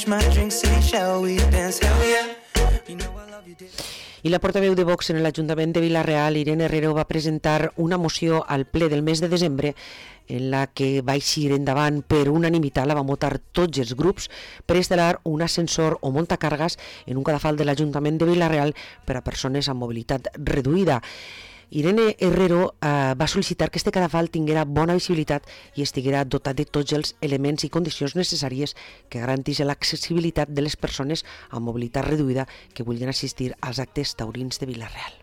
finish my drink, say shall we dance, hell yeah. You know I love you, dear. I la portaveu de Vox en l'Ajuntament de Vila-real, Irene Herrero, va presentar una moció al ple del mes de desembre en la que va eixir endavant per unanimitat, la van votar tots els grups, per instal·lar un ascensor o muntacargues en un cadafal de l'Ajuntament de Vila-real per a persones amb mobilitat reduïda. Irene Herrero va sol·licitar que este cadafal tinguera bona visibilitat i estiguera dotat de tots els elements i condicions necessàries que garanteixen l'accessibilitat de les persones amb mobilitat reduïda que vulguin assistir als actes taurins de Vila-real.